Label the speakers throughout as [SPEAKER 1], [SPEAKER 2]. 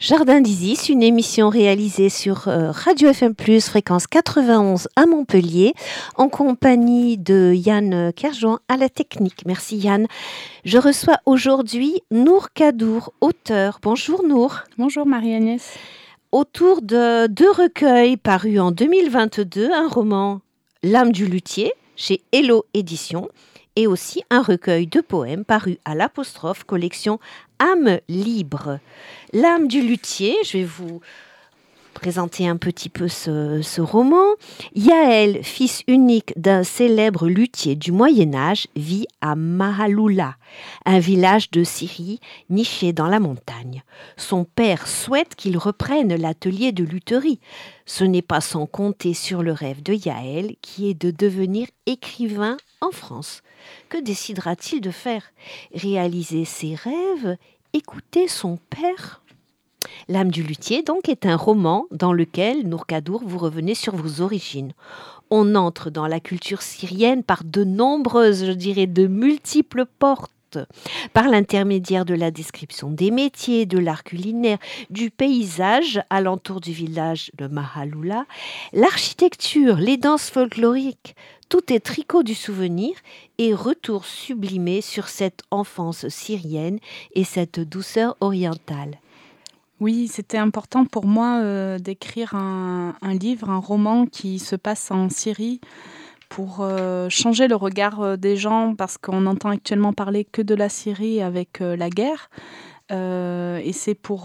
[SPEAKER 1] Jardin d'Isis, une émission réalisée sur Radio FM+, fréquence 91 à Montpellier, en compagnie de Yann Kerjouan à la technique. Merci Yann. Je reçois aujourd'hui Nour Kadour, auteur. Bonjour Nour.
[SPEAKER 2] Bonjour Marie-Agnès.
[SPEAKER 1] Autour de deux recueils parus en 2022, un roman L'âme du luthier chez Hello Éditions et aussi un recueil de poèmes paru à l'Apostrophe, collection Âme libre. L'âme du luthier, je vais vous présenter un petit peu ce roman. Yaël, fils unique d'un célèbre luthier du Moyen-Âge, vit à Mahaloula, un village de Syrie niché dans la montagne. Son père souhaite qu'il reprenne l'atelier de lutherie. Ce n'est pas sans compter sur le rêve de Yaël, qui est de devenir écrivain en France. Que décidera-t-il de faire? Réaliser ses rêves? Écouter son père? L'âme du luthier, donc, est un roman dans lequel, Nour Kadour, vous revenez sur vos origines. On entre dans la culture syrienne par de nombreuses, de multiples portes. Par l'intermédiaire de la description des métiers, de l'art culinaire, du paysage alentour du village de Mahaloula, l'architecture, les danses folkloriques, tout est tricot du souvenir et retour sublimé sur cette enfance syrienne et cette douceur orientale.
[SPEAKER 2] Oui, c'était important pour moi d'écrire un livre, un roman qui se passe en Syrie pour changer le regard des gens parce qu'on entend actuellement parler que de la Syrie avec la guerre. Et c'est pour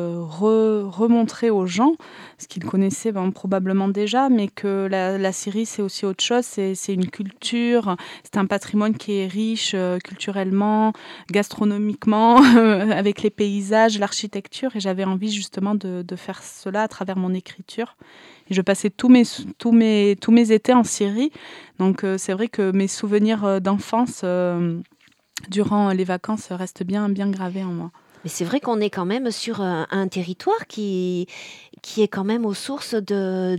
[SPEAKER 2] remontrer aux gens, ce qu'ils connaissaient probablement déjà, mais que la Syrie, c'est aussi autre chose. C'est une culture, c'est un patrimoine qui est riche culturellement, gastronomiquement, avec les paysages, l'architecture. Et j'avais envie justement de faire cela à travers mon écriture. Et je passais tous mes étés en Syrie. Donc c'est vrai que mes souvenirs d'enfance durant les vacances restent bien gravés en moi.
[SPEAKER 1] Mais c'est vrai qu'on est quand même sur un territoire qui est quand même aux sources de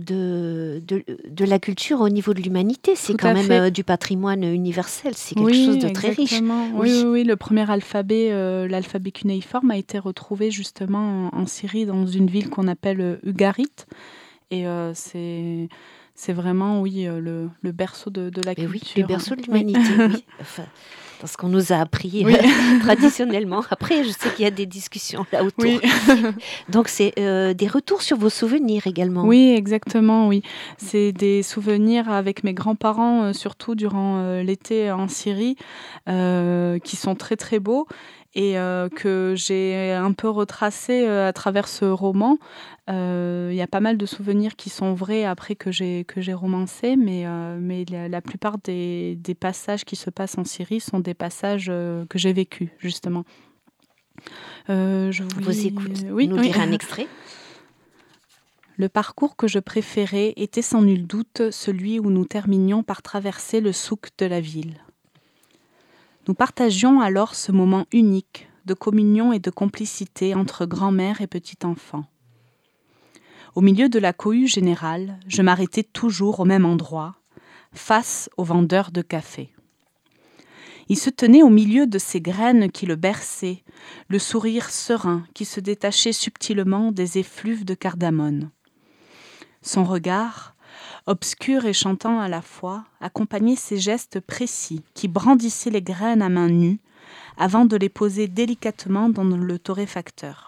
[SPEAKER 1] la culture au niveau de l'humanité. C'est quand même du patrimoine universel. C'est quelque chose de très riche.
[SPEAKER 2] Oui, le premier alphabet, l'alphabet cunéiforme, a été retrouvé justement en Syrie, dans une ville qu'on appelle Ugarit. Et c'est vraiment, le berceau de la culture.
[SPEAKER 1] Oui, le berceau de l'humanité, oui. Enfin, parce qu'on nous a appris traditionnellement. Après, je sais qu'il y a des discussions là autour. Oui. Donc, c'est des retours sur vos souvenirs également.
[SPEAKER 2] Oui, exactement, oui. C'est des souvenirs avec mes grands-parents, surtout durant l'été en Syrie, qui sont très, très beaux et que j'ai un peu retracé à travers ce roman. Il y a pas mal de souvenirs qui sont vrais après que j'ai romancé, mais la plupart des passages qui se passent en Syrie sont des passages que j'ai vécus, justement.
[SPEAKER 1] Je vous écoute. Nous dire un extrait.
[SPEAKER 2] Le parcours que je préférais était sans nul doute celui où nous terminions par traverser le souk de la ville. Nous partagions alors ce moment unique de communion et de complicité entre grand-mère et petit-enfant. Au milieu de la cohue générale, je m'arrêtais toujours au même endroit, face au vendeur de café. Il se tenait au milieu de ces graines qui le berçaient, le sourire serein qui se détachait subtilement des effluves de cardamone. Son regard, obscur et chantant à la fois, accompagnait ses gestes précis qui brandissaient les graines à main nue avant de les poser délicatement dans le torréfacteur.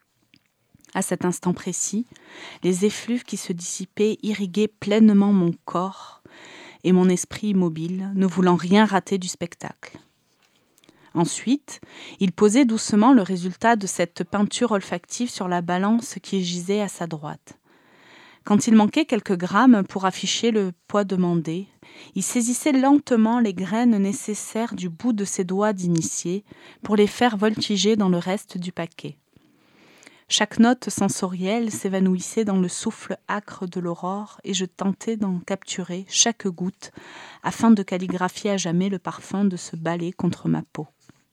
[SPEAKER 2] À cet instant précis, les effluves qui se dissipaient irriguaient pleinement mon corps et mon esprit immobile, ne voulant rien rater du spectacle. Ensuite, il posait doucement le résultat de cette peinture olfactive sur la balance qui gisait à sa droite. Quand il manquait quelques grammes pour afficher le poids demandé, il saisissait lentement les graines nécessaires du bout de ses doigts d'initié pour les faire voltiger dans le reste du paquet. Chaque note sensorielle s'évanouissait dans le souffle âcre de l'aurore et je tentais d'en capturer chaque goutte afin de calligraphier à jamais le parfum de ce balai contre ma peau.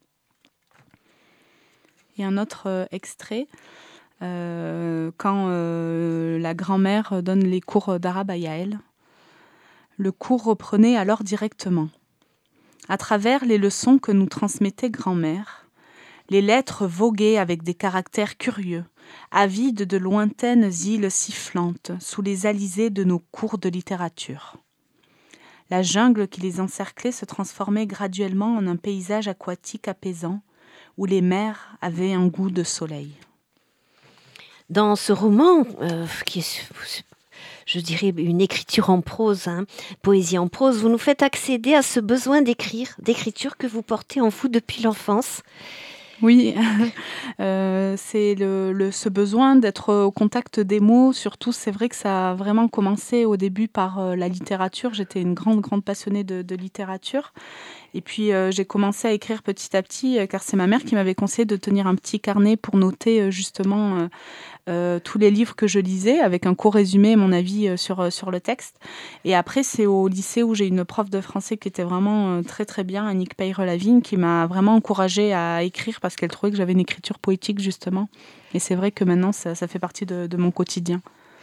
[SPEAKER 2] Et un autre extrait, quand la grand-mère donne les cours d'arabe à Yaël. Le cours reprenait alors directement. À travers les leçons que nous transmettait grand-mère, Les lettres voguaient avec des caractères curieux, avides de lointaines îles sifflantes sous les alizés de nos cours de littérature. La jungle qui les encerclait se transformait graduellement en un paysage aquatique apaisant, où les mers avaient un goût de soleil.
[SPEAKER 1] Dans ce roman, qui est, je dirais, une écriture en prose, poésie en prose, vous nous faites accéder à ce besoin d'écriture que vous portez en vous depuis l'enfance.
[SPEAKER 2] Oui, c'est ce besoin d'être au contact des mots. Surtout, c'est vrai que ça a vraiment commencé au début par la littérature. J'étais une grande passionnée de littérature. Et puis, j'ai commencé à écrire petit à petit, car c'est ma mère qui m'avait conseillé de tenir un petit carnet pour noter justement tous les livres que je lisais, avec un court résumé, mon avis sur le texte. Et après, c'est au lycée où j'ai une prof de français qui était vraiment très bien, Annick Peyre-Lavigne, qui m'a vraiment encouragée à écrire parce qu'elle trouvait que j'avais une écriture poétique, justement. Et c'est vrai que maintenant, ça fait partie de mon quotidien.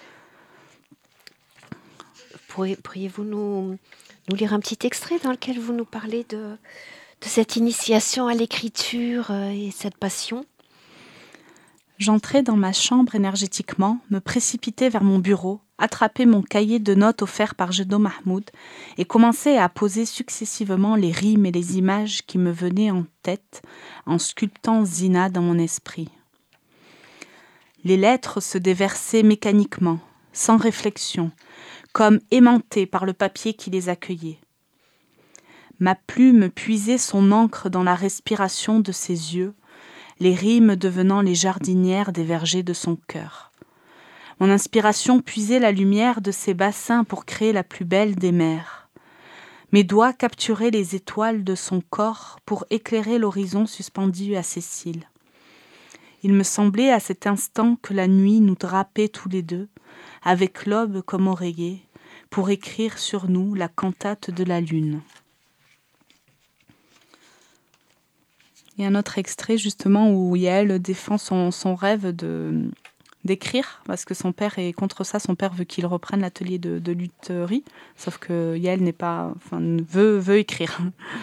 [SPEAKER 1] Pourriez-vous nous lire un petit extrait dans lequel vous nous parlez de cette initiation à l'écriture et cette passion ?
[SPEAKER 2] J'entrais dans ma chambre énergétiquement, me précipitais vers mon bureau, attrapais mon cahier de notes offert par Jedo Mahmoud et commençais à poser successivement les rimes et les images qui me venaient en tête en sculptant Zina dans mon esprit. Les lettres se déversaient mécaniquement, sans réflexion, comme aimantées par le papier qui les accueillait. Ma plume puisait son encre dans la respiration de ses yeux, les rimes devenant les jardinières des vergers de son cœur. Mon inspiration puisait la lumière de ses bassins pour créer la plus belle des mers. Mes doigts capturaient les étoiles de son corps pour éclairer l'horizon suspendu à ses cils. Il me semblait à cet instant que la nuit nous drapait tous les deux, avec l'aube comme oreiller, pour écrire sur nous la cantate de la lune. Il y a un autre extrait justement où Yael défend son rêve d'écrire parce que son père est contre ça. Son père veut qu'il reprenne l'atelier de lutherie, sauf que Yael veut écrire.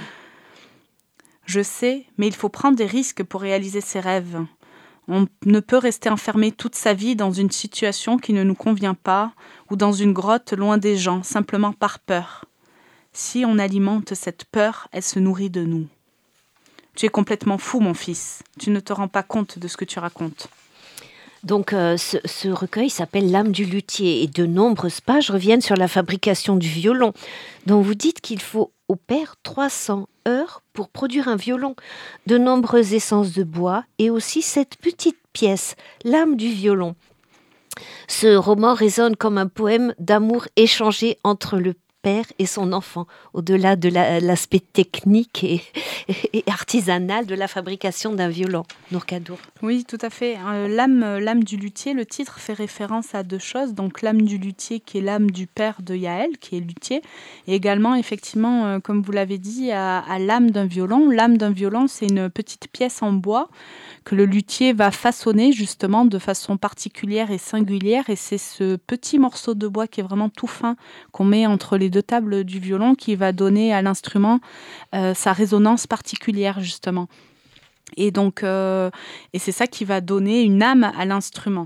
[SPEAKER 2] Je sais, mais il faut prendre des risques pour réaliser ses rêves. On ne peut rester enfermé toute sa vie dans une situation qui ne nous convient pas ou dans une grotte loin des gens, simplement par peur. Si on alimente cette peur, elle se nourrit de nous. Tu es complètement fou, mon fils. Tu ne te rends pas compte de ce que tu racontes.
[SPEAKER 1] Donc, ce recueil s'appelle L'âme du luthier et de nombreuses pages reviennent sur la fabrication du violon, dont vous dites qu'il faut au père 300 heures pour produire un violon, de nombreuses essences de bois et aussi cette petite pièce, L'âme du violon. Ce roman résonne comme un poème d'amour échangé entre le père et son enfant, au-delà de l'aspect technique et artisanal de la fabrication d'un violon. Nour Kadour.
[SPEAKER 2] Oui, tout à fait. L'âme du luthier, le titre fait référence à deux choses. Donc l'âme du luthier qui est l'âme du père de Yael, qui est luthier, et également, effectivement, comme vous l'avez dit, à l'âme d'un violon. L'âme d'un violon, c'est une petite pièce en bois que le luthier va façonner justement de façon particulière et singulière. Et c'est ce petit morceau de bois qui est vraiment tout fin qu'on met entre les deux tables du violon qui va donner à l'instrument sa résonance particulière justement. Et donc, et c'est ça qui va donner une âme à l'instrument.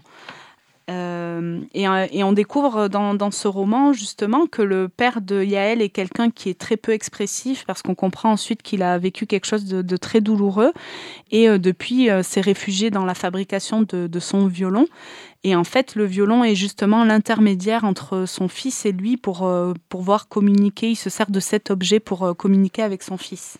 [SPEAKER 2] Et on découvre dans ce roman justement que le père de Yael est quelqu'un qui est très peu expressif parce qu'on comprend ensuite qu'il a vécu quelque chose de très douloureux et depuis s'est réfugié dans la fabrication de son violon. Et en fait, le violon est justement l'intermédiaire entre son fils et lui pour pouvoir communiquer. Il se sert de cet objet pour communiquer avec son fils.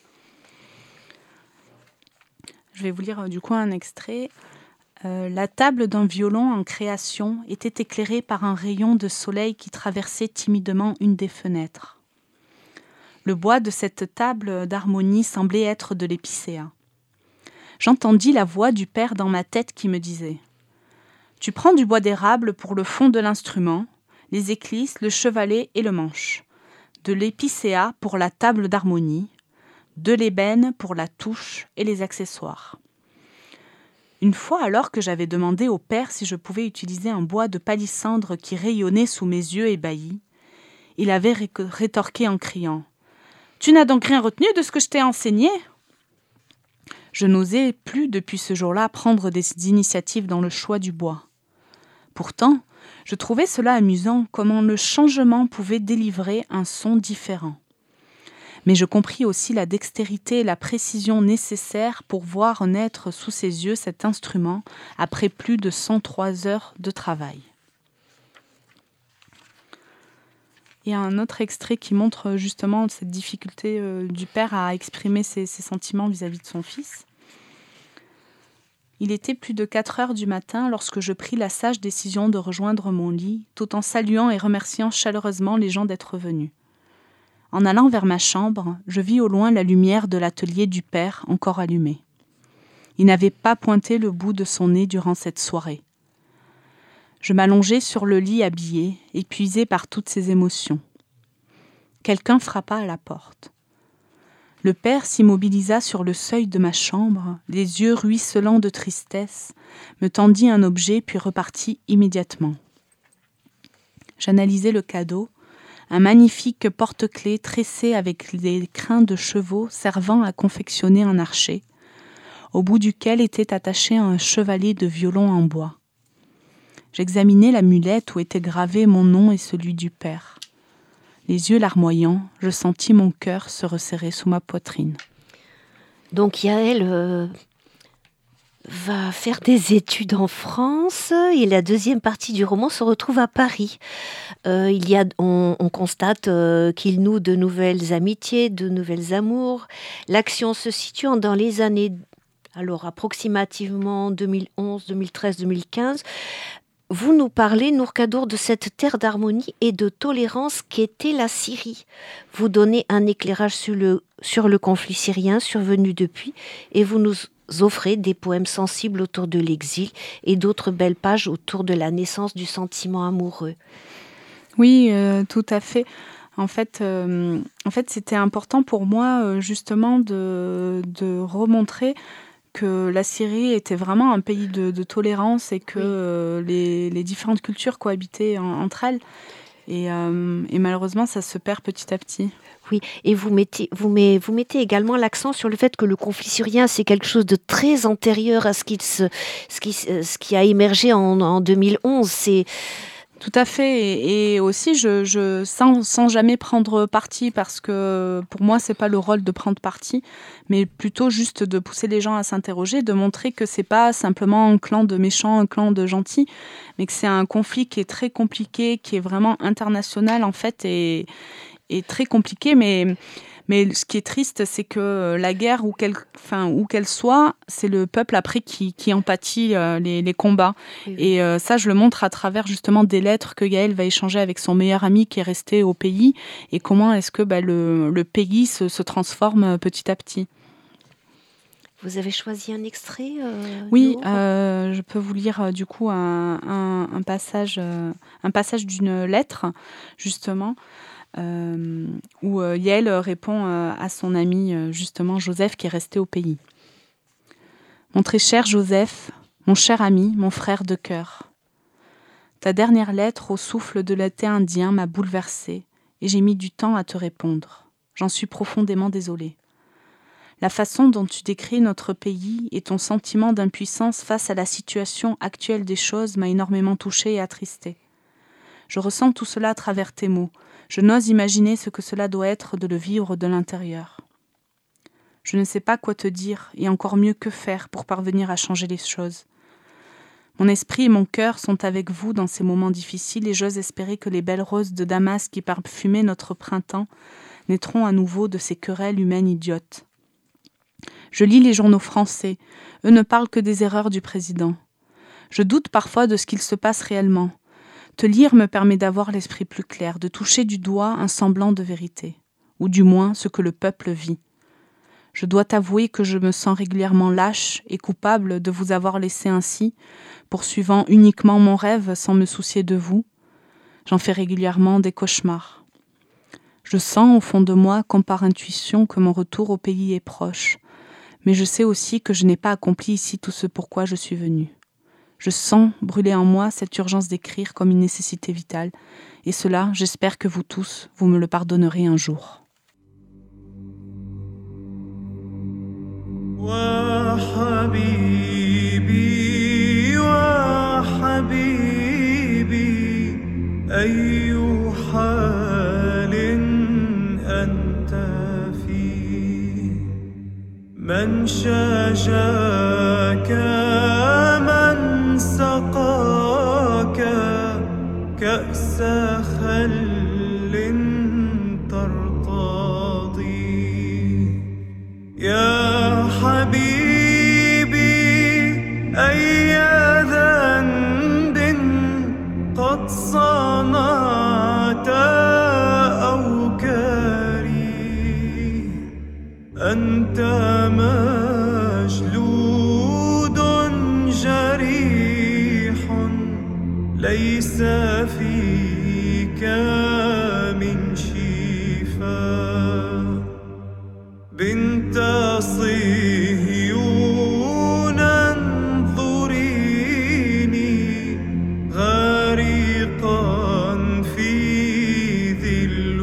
[SPEAKER 2] Je vais vous lire du coup un extrait. La table d'un violon en création était éclairée par un rayon de soleil qui traversait timidement une des fenêtres. Le bois de cette table d'harmonie semblait être de l'épicéa. J'entendis la voix du père dans ma tête qui me disait « Tu prends du bois d'érable pour le fond de l'instrument, les éclisses, le chevalet et le manche, de l'épicéa pour la table d'harmonie, de l'ébène pour la touche et les accessoires. » Une fois alors que j'avais demandé au père si je pouvais utiliser un bois de palissandre qui rayonnait sous mes yeux ébahis, il avait rétorqué en criant « Tu n'as donc rien retenu de ce que je t'ai enseigné ?» Je n'osais plus depuis ce jour-là prendre des initiatives dans le choix du bois. Pourtant, je trouvais cela amusant, comment le changement pouvait délivrer un son différent. Mais je compris aussi la dextérité et la précision nécessaires pour voir naître sous ses yeux cet instrument après plus de 103 heures de travail. Il y a un autre extrait qui montre justement cette difficulté du père à exprimer ses sentiments vis-à-vis de son fils. Il était plus de 4 heures du matin lorsque je pris la sage décision de rejoindre mon lit, tout en saluant et remerciant chaleureusement les gens d'être venus. En allant vers ma chambre, je vis au loin la lumière de l'atelier du père encore allumée. Il n'avait pas pointé le bout de son nez durant cette soirée. Je m'allongeai sur le lit habillé, épuisé par toutes ces émotions. Quelqu'un frappa à la porte. Le père s'immobilisa sur le seuil de ma chambre, les yeux ruisselants de tristesse, me tendit un objet puis repartit immédiatement. J'analysai le cadeau, un magnifique porte-clés tressé avec des crins de chevaux servant à confectionner un archet, au bout duquel était attaché un chevalet de violon en bois. J'examinai l'amulette où était gravé mon nom et celui du père. Les yeux larmoyants, je sentis mon cœur se resserrer sous ma poitrine.
[SPEAKER 1] Donc Yaël va faire des études en France et la deuxième partie du roman se retrouve à Paris. On constate qu'il noue de nouvelles amitiés, de nouvelles amours. L'action se situe dans les années, alors approximativement 2011, 2013, 2015. Vous nous parlez, Nour Kadour, de cette terre d'harmonie et de tolérance qu'était la Syrie. Vous donnez un éclairage sur le conflit syrien survenu depuis et vous nous offrez des poèmes sensibles autour de l'exil et d'autres belles pages autour de la naissance du sentiment amoureux.
[SPEAKER 2] Oui, tout à fait. En fait, c'était important pour moi justement de remontrer que la Syrie était vraiment un pays de tolérance et que les différentes cultures cohabitaient entre elles. Et malheureusement, ça se perd petit à petit.
[SPEAKER 1] Oui, et vous mettez également l'accent sur le fait que le conflit syrien, c'est quelque chose de très antérieur à ce qui a émergé en 2011. C'est...
[SPEAKER 2] Tout à fait, et aussi je sans jamais prendre parti, parce que pour moi c'est pas le rôle de prendre parti, mais plutôt juste de pousser les gens à s'interroger, de montrer que c'est pas simplement un clan de méchants, un clan de gentils, mais que c'est un conflit qui est très compliqué, qui est vraiment international en fait, et très compliqué, mais ce qui est triste, c'est que la guerre, où qu'elle soit, c'est le peuple après qui en pâtit les combats. Oui. Et ça, je le montre à travers justement des lettres que Yaël va échanger avec son meilleur ami qui est resté au pays, et comment est-ce que le pays se transforme petit à petit.
[SPEAKER 1] Vous avez choisi un extrait
[SPEAKER 2] Oui, je peux vous lire du coup un passage d'une lettre, justement, où Yaël répond à son ami, justement, Joseph, qui est resté au pays. « Mon très cher Joseph, mon cher ami, mon frère de cœur, ta dernière lettre au souffle de l'été indien m'a bouleversée et j'ai mis du temps à te répondre. J'en suis profondément désolée. La façon dont tu décris notre pays et ton sentiment d'impuissance face à la situation actuelle des choses m'a énormément touchée et attristée. Je ressens tout cela à travers tes mots. Je n'ose imaginer ce que cela doit être de le vivre de l'intérieur. Je ne sais pas quoi te dire et encore mieux que faire pour parvenir à changer les choses. Mon esprit et mon cœur sont avec vous dans ces moments difficiles et j'ose espérer que les belles roses de Damas qui parfumaient notre printemps naîtront à nouveau de ces querelles humaines idiotes. Je lis les journaux français. Eux ne parlent que des erreurs du président. Je doute parfois de ce qu'il se passe réellement. Te lire me permet d'avoir l'esprit plus clair, de toucher du doigt un semblant de vérité, ou du moins ce que le peuple vit. Je dois t'avouer que je me sens régulièrement lâche et coupable de vous avoir laissé ainsi, poursuivant uniquement mon rêve sans me soucier de vous. J'en fais régulièrement des cauchemars. Je sens au fond de moi, comme par intuition, que mon retour au pays est proche, mais je sais aussi que je n'ai pas accompli ici tout ce pourquoi je suis venue. Je sens brûler en moi cette urgence d'écrire comme une nécessité vitale. Et cela, j'espère que vous tous, vous me le pardonnerez un jour.
[SPEAKER 3] وحبيبي وحبيبي أي حال أنت فيه من شجاك من سقاك كأس خل ترتضي يا حبيبي أي ذنب قد صنعت أو كريه أنت مجلود جريح ليس فيك من شفاء بنت صهيون انظريني غارقا في ذي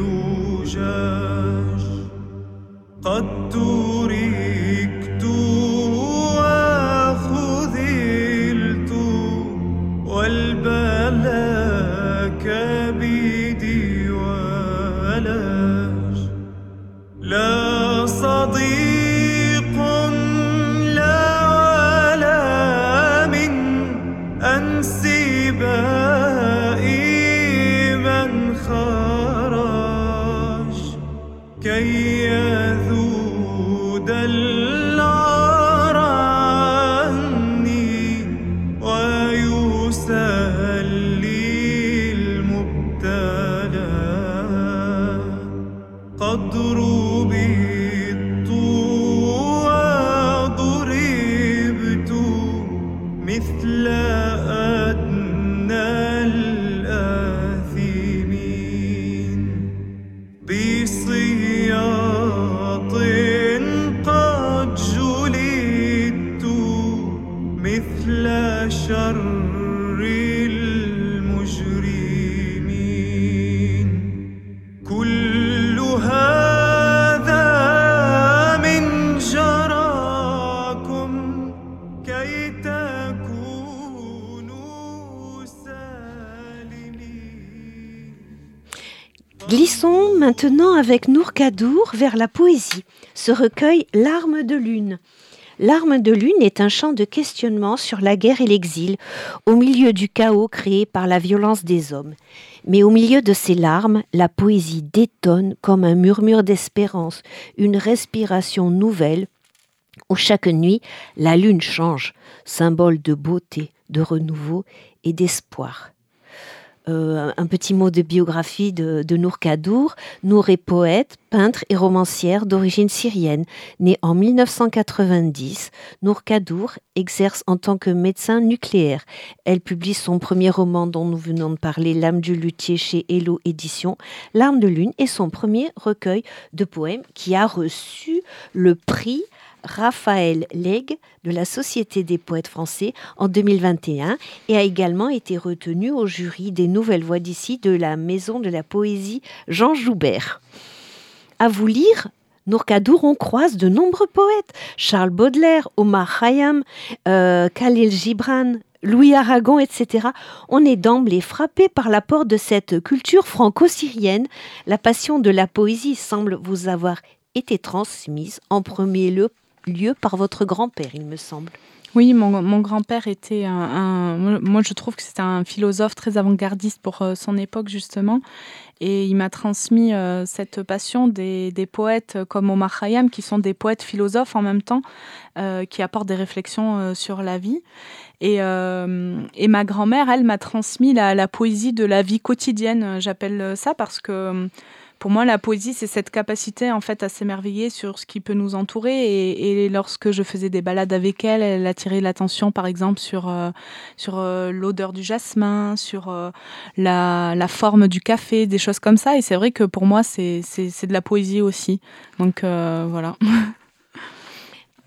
[SPEAKER 3] اللجاج قد تركت وخذلت والبلاء كبدي ولاج لا صديق لا ولا من أنسبائي من خرج كي يذود العار عني ويسلي المبتلى قد ربطت وضربت مثل أدنى الآثمين بصياط قد جلدت مثل شر المجرمين كل هذا من جراكم كي تكونوا سالمين.
[SPEAKER 1] Glissons maintenant avec Nour Kadour vers la poésie, ce recueil Larmes de lune. Larmes de lune est un chant de questionnement sur la guerre et l'exil, au milieu du chaos créé par la violence des hommes. Mais au milieu de ces larmes, la poésie détonne comme un murmure d'espérance, une respiration nouvelle, où chaque nuit, la lune change, symbole de beauté, de renouveau et d'espoir. Un petit mot de biographie de Nour Kadour. Nour est poète, peintre et romancière d'origine syrienne. Née en 1990, Nour Kadour exerce en tant que médecin nucléaire. Elle publie son premier roman dont nous venons de parler, L'âme du luthier chez Hello Éditions. Larmes de lune est son premier recueil de poèmes qui a reçu le prix Raphaël Lègue de la Société des poètes français en 2021 et a également été retenu au jury des Nouvelles Voix d'ici de la Maison de la Poésie Jean Joubert. À vous lire, Nour Kadour, on croise de nombreux poètes, Charles Baudelaire, Omar Khayyam, Khalil Gibran, Louis Aragon, etc. On est d'emblée frappé par l'apport de cette culture franco-syrienne. La passion de la poésie semble vous avoir été transmise en premier lieu par votre grand-père, il me semble.
[SPEAKER 2] Oui, mon grand-père était moi je trouve que c'était un philosophe très avant-gardiste pour son époque justement, et il m'a transmis cette passion des poètes comme Omar Khayyam, qui sont des poètes philosophes en même temps, qui apportent des réflexions sur la vie. Et ma grand-mère, elle m'a transmis la poésie de la vie quotidienne, j'appelle ça, parce que pour moi, la poésie, c'est cette capacité en fait à s'émerveiller sur ce qui peut nous entourer. Et lorsque je faisais des balades avec elle, elle attirait l'attention, par exemple, sur l'odeur du jasmin, sur la forme du café, des choses comme ça. Et c'est vrai que pour moi, c'est de la poésie aussi. Donc voilà.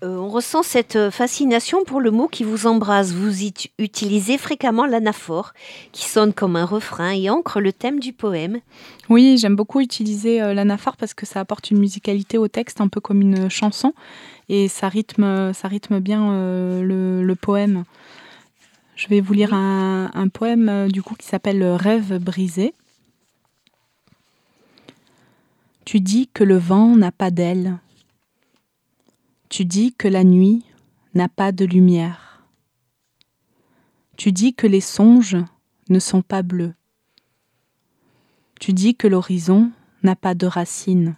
[SPEAKER 1] On ressent cette fascination pour le mot qui vous embrase. Vous utilisez fréquemment l'anaphore, qui sonne comme un refrain et ancre le thème du poème.
[SPEAKER 2] Oui, j'aime beaucoup utiliser l'anaphore parce que ça apporte une musicalité au texte, un peu comme une chanson, et ça rythme bien le poème. Je vais vous lire un poème du coup qui s'appelle « Rêve brisé ». Tu dis que le vent n'a pas d'ailes. Tu dis que la nuit n'a pas de lumière. Tu dis que les songes ne sont pas bleus. Tu dis que l'horizon n'a pas de racines.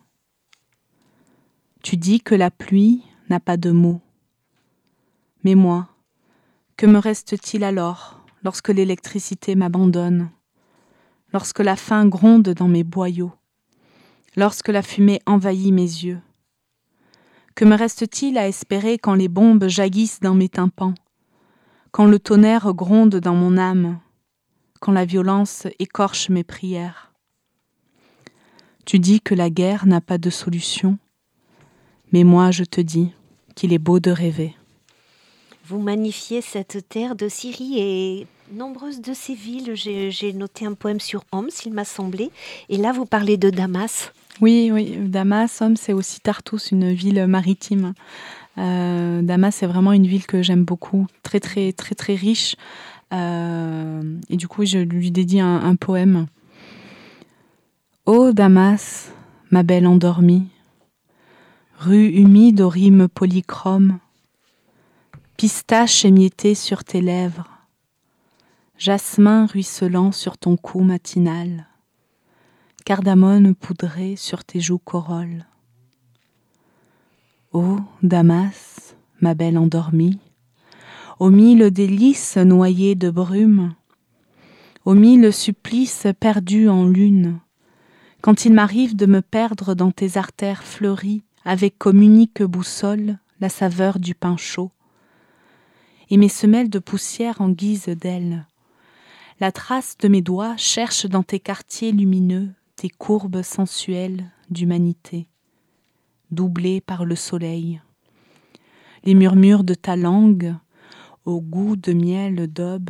[SPEAKER 2] Tu dis que la pluie n'a pas de mots. Mais moi, que me reste-t-il alors lorsque l'électricité m'abandonne, lorsque la faim gronde dans mes boyaux, lorsque la fumée envahit mes yeux? Que me reste-t-il à espérer quand les bombes jaillissent dans mes tympans, quand le tonnerre gronde dans mon âme, quand la violence écorche mes prières? Tu dis que la guerre n'a pas de solution, mais moi je te dis qu'il est beau de rêver.
[SPEAKER 1] Vous magnifiez cette terre de Syrie et nombreuses de ces villes. J'ai noté un poème sur Homs, il m'a semblé. Et là, vous parlez de Damas.
[SPEAKER 2] Oui, Damas, Homs, c'est aussi Tartous, une ville maritime. Damas, c'est vraiment une ville que j'aime beaucoup, très très très très riche. Et du coup, je lui dédie un poème. Ô Damas, ma belle endormie, rue humide aux rimes polychromes, pistache émiettée sur tes lèvres, jasmin ruisselant sur ton cou matinal, cardamone poudrée sur tes joues corolles. Ô Damas, ma belle endormie, aux mille délices noyées de brume, aux mille supplices perdus en lune, quand il m'arrive de me perdre dans tes artères fleuries avec comme unique boussole la saveur du pain chaud, et mes semelles de poussière en guise d'ailes. La trace de mes doigts cherche dans tes quartiers lumineux tes courbes sensuelles d'humanité, doublées par le soleil. Les murmures de ta langue, au goût de miel d'aube.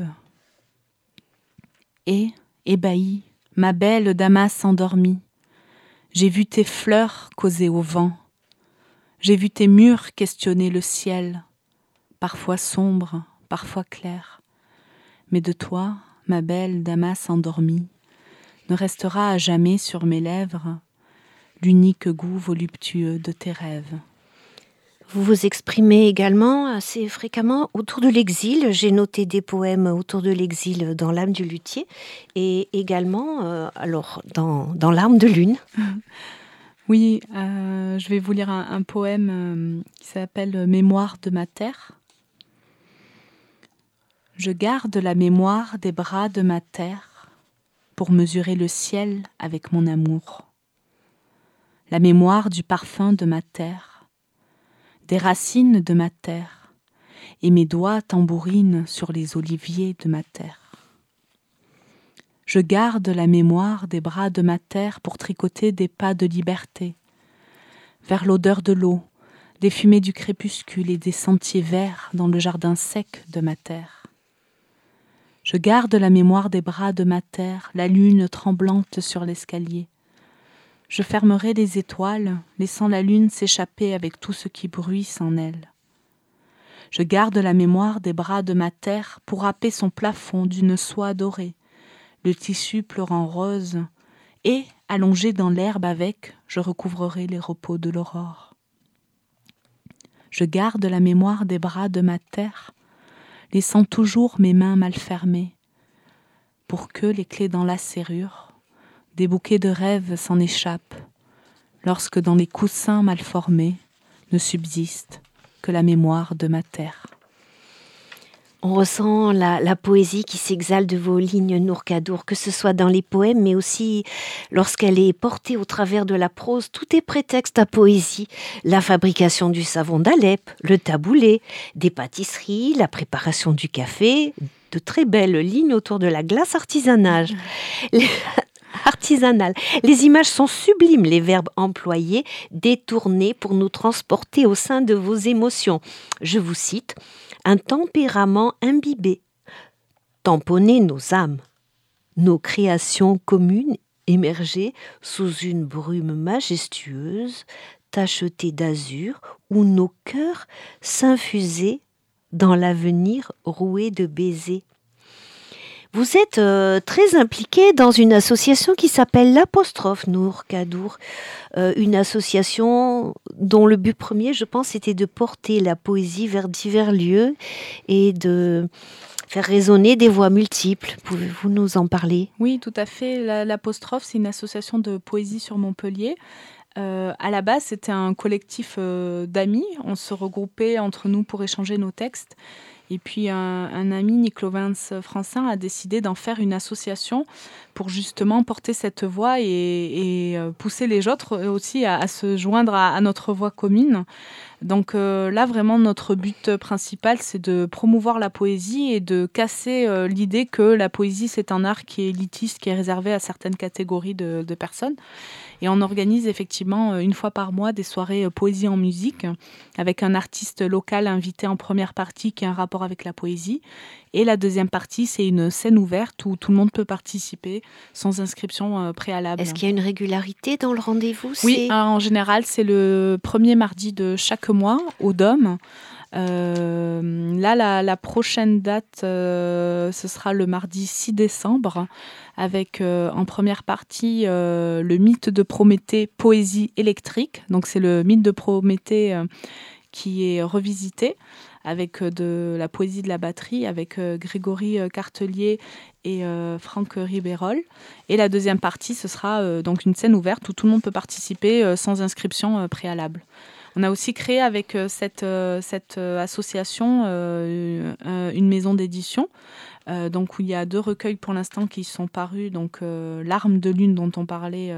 [SPEAKER 2] Et, ébahie, ma belle Damas endormie, j'ai vu tes fleurs causer au vent, j'ai vu tes murs questionner le ciel, parfois sombre, parfois clair. Mais de toi, ma belle Damas endormie, ne restera à jamais sur mes lèvres l'unique goût voluptueux de tes rêves.
[SPEAKER 1] Vous vous exprimez également assez fréquemment autour de l'exil. J'ai noté des poèmes autour de l'exil dans L'âme du luthier et également dans Larmes de lune.
[SPEAKER 2] Oui, je vais vous lire un poème qui s'appelle « Mémoire de ma terre ». Je garde la mémoire des bras de ma terre pour mesurer le ciel avec mon amour. La mémoire du parfum de ma terre, des racines de ma terre, et mes doigts tambourinent sur les oliviers de ma terre. Je garde la mémoire des bras de ma terre pour tricoter des pas de liberté, vers l'odeur de l'eau, des fumées du crépuscule et des sentiers verts dans le jardin sec de ma terre. Je garde la mémoire des bras de ma terre, la lune tremblante sur l'escalier. Je fermerai les étoiles, laissant la lune s'échapper avec tout ce qui bruisse en elle. Je garde la mémoire des bras de ma terre pour râper son plafond d'une soie dorée, le tissu pleurant rose, et, allongé dans l'herbe avec, je recouvrerai les repos de l'aurore. Je garde la mémoire des bras de ma terre, laissant toujours mes mains mal fermées, pour que, les clés dans la serrure, des bouquets de rêves s'en échappent, lorsque dans les coussins mal formés ne subsiste que la mémoire de ma terre.
[SPEAKER 1] On ressent la poésie qui s'exhale de vos lignes Nourkadour, que ce soit dans les poèmes, mais aussi lorsqu'elle est portée au travers de la prose. Tout est prétexte à poésie. La fabrication du savon d'Alep, le taboulé, des pâtisseries, la préparation du café, de très belles lignes autour de la glace artisanale. artisanal. Les images sont sublimes, les verbes employés, détournés pour nous transporter au sein de vos émotions. Je vous cite, un tempérament imbibé, tamponner nos âmes, nos créations communes émerger sous une brume majestueuse, tachetée d'azur, où nos cœurs s'infusaient dans l'avenir roué de baisers. Vous êtes très impliqué dans une association qui s'appelle l'Apostrophe, Nour Kadour. Une association dont le but premier, je pense, était de porter la poésie vers divers lieux et de faire résonner des voix multiples. Pouvez-vous nous en parler ?
[SPEAKER 2] Oui, tout à fait. L'Apostrophe, c'est une association de poésie sur Montpellier. À la base, c'était un collectif d'amis. On se regroupait entre nous pour échanger nos textes. Et puis, un ami, Niclovens Francin, a décidé d'en faire une association pour justement porter cette voix et pousser les autres aussi à se joindre à notre voix commune. Donc là, vraiment, notre but principal, c'est de promouvoir la poésie et de casser l'idée que la poésie, c'est un art qui est élitiste, qui est réservé à certaines catégories de personnes. Et on organise effectivement une fois par mois des soirées poésie en musique avec un artiste local invité en première partie qui a un rapport avec la poésie. Et la deuxième partie, c'est une scène ouverte où tout le monde peut participer sans inscription préalable.
[SPEAKER 1] Est-ce qu'il y a une régularité dans le rendez-vous ?
[SPEAKER 2] Oui, en général, c'est le premier mardi de chaque mois au Dôme. Là, la prochaine date, ce sera le mardi 6 décembre, avec en première partie le mythe de Prométhée, poésie électrique. Donc c'est le mythe de Prométhée qui est revisité avec de la poésie de la batterie, avec Grégory Cartelier et Franck Ribérol. Et la deuxième partie, ce sera donc une scène ouverte où tout le monde peut participer sans inscription préalable. On a aussi créé avec cette association une maison d'édition, donc où il y a 2 recueils pour l'instant qui sont parus, donc Larmes de lune dont on parlait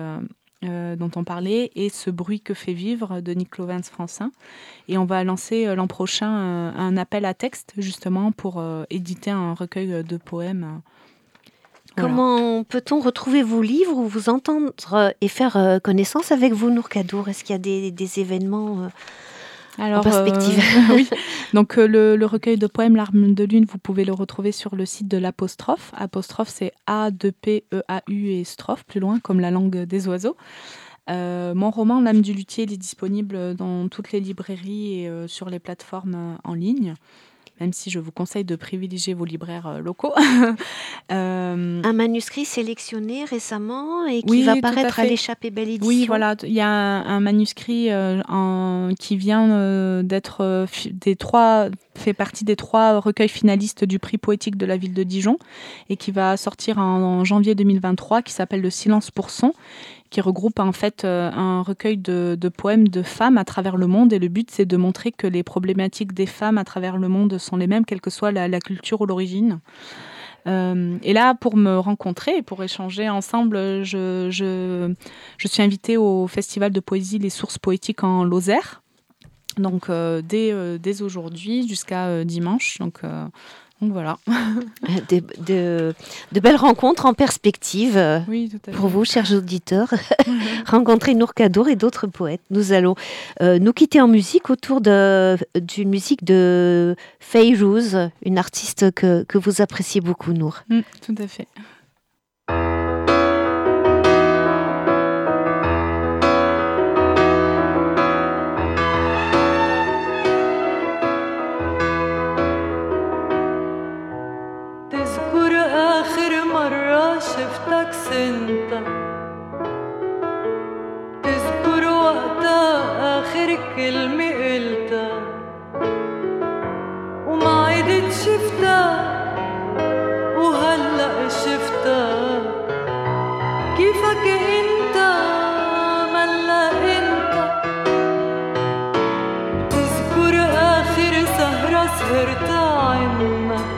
[SPEAKER 2] et Ce bruit que fait vivre de Niclovens Francin. Et on va lancer l'an prochain un appel à texte justement pour éditer un recueil de poèmes.
[SPEAKER 1] Comment peut-on retrouver vos livres ou vous entendre et faire connaissance avec vous, Nour Kadour ? Est-ce qu'il y a des événements en perspective ?
[SPEAKER 2] Oui. Donc le recueil de poèmes Larmes de lune, vous pouvez le retrouver sur le site de l'Apostrophe. Apostrophe, c'est A-2-P-E-A-U et strophe, plus loin, comme la langue des oiseaux. Mon roman L'âme du luthier, il est disponible dans toutes les librairies et sur les plateformes en ligne. Même si je vous conseille de privilégier vos libraires locaux.
[SPEAKER 1] Un manuscrit sélectionné récemment et qui va paraître à l'Échappée Belle Édition.
[SPEAKER 2] Oui, voilà, il y a un manuscrit qui vient d'être fait partie des 3 recueils finalistes du prix poétique de la ville de Dijon et qui va sortir en janvier 2023, qui s'appelle Le silence pour son, qui regroupe en fait un recueil de poèmes de femmes à travers le monde. Et le but, c'est de montrer que les problématiques des femmes à travers le monde sont les mêmes, quelle que soit la culture ou l'origine. Et là, pour me rencontrer et pour échanger ensemble, je suis invitée au Festival de poésie Les Sources Poétiques en Lozère. Donc, dès aujourd'hui jusqu'à dimanche. Donc voilà.
[SPEAKER 1] De belles rencontres en perspective
[SPEAKER 2] oui, tout à fait.
[SPEAKER 1] Pour vous, chers auditeurs. Rencontrer Nour Kadour et d'autres poètes. Nous allons nous quitter en musique autour d'une musique de Fayrouz, une artiste que vous appréciez beaucoup, Nour.
[SPEAKER 2] Tout à fait.
[SPEAKER 4] شفتك سنتا تذكر وقتها آخر كلمة قلتها وما عدت شفتها وهلأ شفتها كيفك انت ملا انت تذكر آخر سهرة سهرتها عنا